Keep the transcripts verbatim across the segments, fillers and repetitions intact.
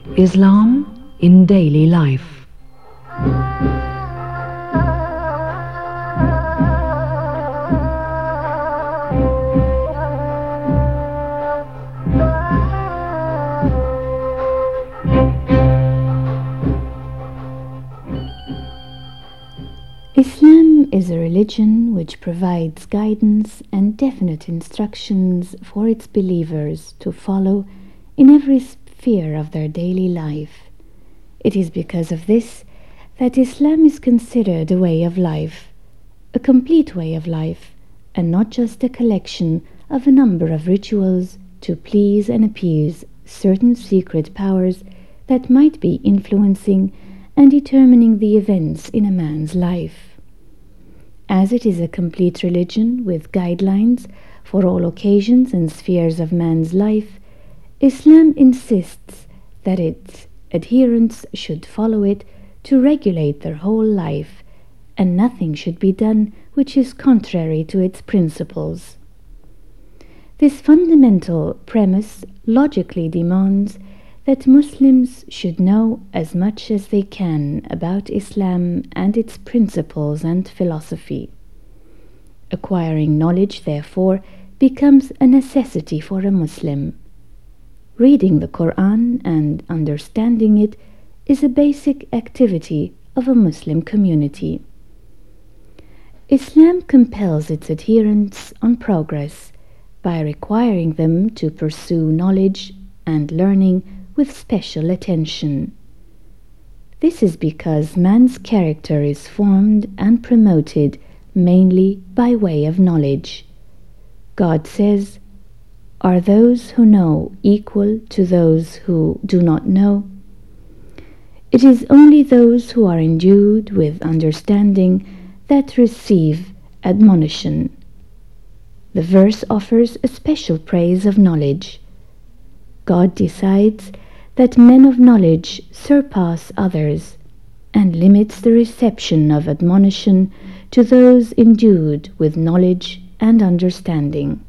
Islam in daily life. Islam is a religion which provides guidance and definite instructions for its believers to follow in every sphere of their daily life. It is because of this that Islam is considered a way of life, a complete way of life, and not just a collection of a number of rituals to please and appease certain secret powers that might be influencing and determining the events in a man's life. As it is a complete religion with guidelines for all occasions and spheres of man's life, Islam insists that its adherents should follow it to regulate their whole life, and nothing should be done which is contrary to its principles. This fundamental premise logically demands that Muslims should know as much as they can about Islam and its principles and philosophy. Acquiring knowledge, therefore, becomes a necessity for a Muslim. Reading the Quran and understanding it is a basic activity of a Muslim community. Islam compels its adherents on progress by requiring them to pursue knowledge and learning with special attention. This is because man's character is formed and promoted mainly by way of knowledge. God says, "Are those who know equal to those who do not know? It is only those who are endued with understanding that receive admonition." The verse offers a special praise of knowledge. God decides that men of knowledge surpass others and limits the reception of admonition to those endued with knowledge and understanding.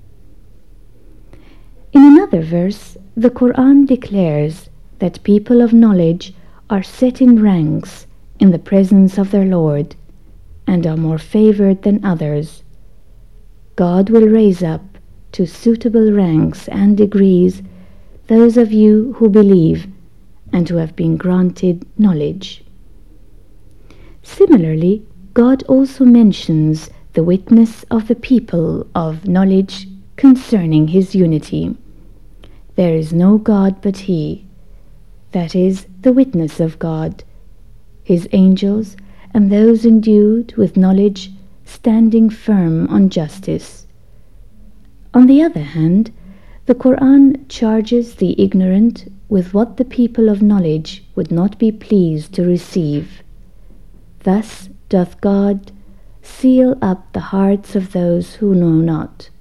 In another verse, the Quran declares that people of knowledge are set in ranks in the presence of their Lord and are more favored than others. God will raise up to suitable ranks and degrees those of you who believe and who have been granted knowledge. Similarly, God also mentions the witness of the people of knowledge concerning His unity. There is no God but He, that is, the witness of God, His angels, and those endued with knowledge standing firm on justice. On the other hand, the Quran charges the ignorant with what the people of knowledge would not be pleased to receive. Thus doth God seal up the hearts of those who know not.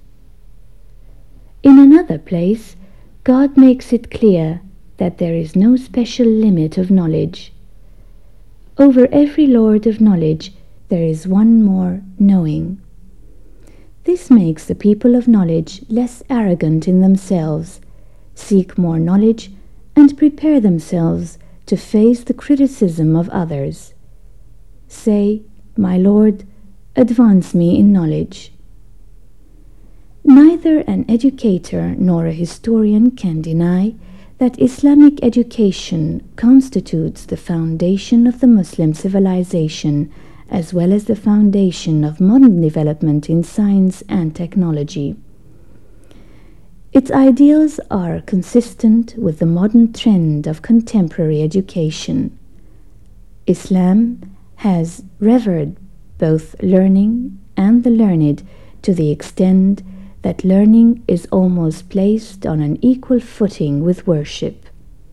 In another place, God makes it clear that there is no special limit of knowledge. Over every lord of knowledge there is one more knowing. This makes the people of knowledge less arrogant in themselves, seek more knowledge, and prepare themselves to face the criticism of others. Say, "My Lord, advance me in knowledge." Neither an educator nor a historian can deny that Islamic education constitutes the foundation of the Muslim civilization, as well as the foundation of modern development in science and technology. Its ideals are consistent with the modern trend of contemporary education. Islam has revered both learning and the learned to the extent that learning is almost placed on an equal footing with worship.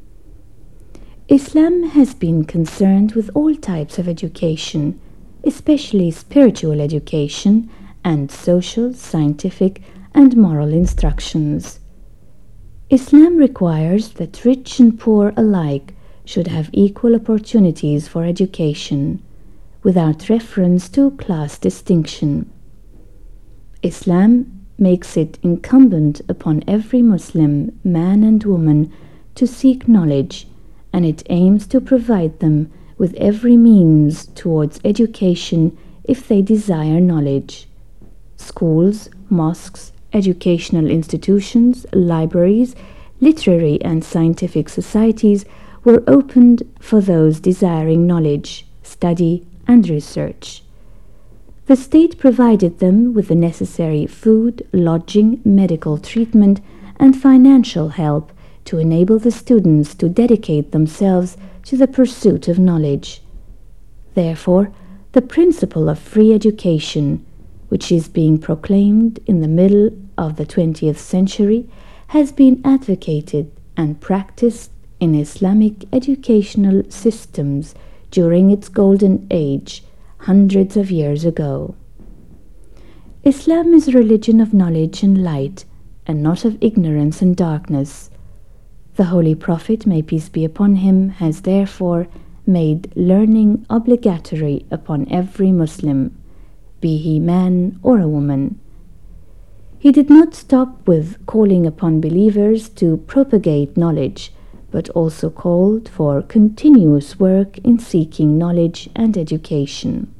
Islam has been concerned with all types of education, especially spiritual education and social, scientific, and moral instructions. Islam requires that rich and poor alike should have equal opportunities for education, without reference to class distinction. Islam makes it incumbent upon every Muslim, man and woman, to seek knowledge and it aims to provide them with every means towards education if they desire knowledge. Schools, mosques, educational institutions, libraries, literary and scientific societies were opened for those desiring knowledge, study, and research. The state provided them with the necessary food, lodging, medical treatment, and financial help to enable the students to dedicate themselves to the pursuit of knowledge. Therefore, the principle of free education, which is being proclaimed in the middle of the twentieth century, has been advocated and practiced in Islamic educational systems during its golden age, hundreds of years ago. Islam is a religion of knowledge and light, and not of ignorance and darkness. The Holy Prophet, may peace be upon him, has therefore made learning obligatory upon every Muslim, be he man or a woman. He did not stop with calling upon believers to propagate knowledge, but also called for continuous work in seeking knowledge and education.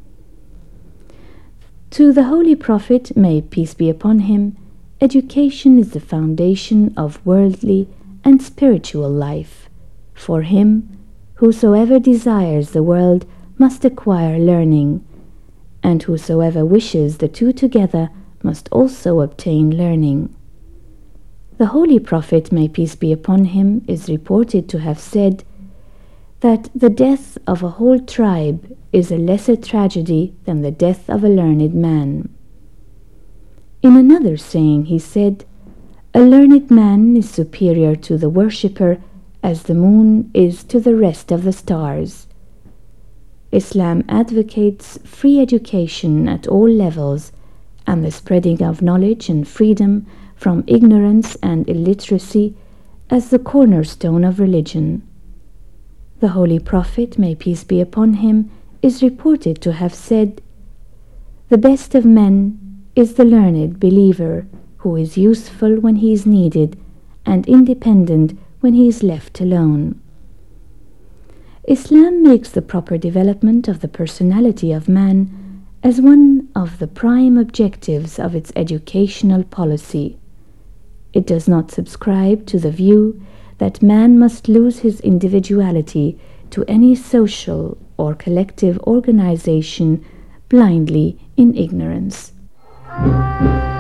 To the Holy Prophet, may peace be upon him, education is the foundation of worldly and spiritual life. For him, whosoever desires the world must acquire learning, and whosoever wishes the two together must also obtain learning. The Holy Prophet, may peace be upon him, is reported to have said that the death of a whole tribe is a lesser tragedy than the death of a learned man. In another saying he said, "A learned man is superior to the worshipper as the moon is to the rest of the stars." Islam advocates free education at all levels and the spreading of knowledge and freedom from ignorance and illiteracy as the cornerstone of religion. The Holy Prophet, may peace be upon him, is reported to have said, "The best of men is the learned believer, who is useful when he is needed and independent when he is left alone." Islam makes the proper development of the personality of man as one of the prime objectives of its educational policy. It does not subscribe to the view that man must lose his individuality to any social or collective organization blindly in ignorance.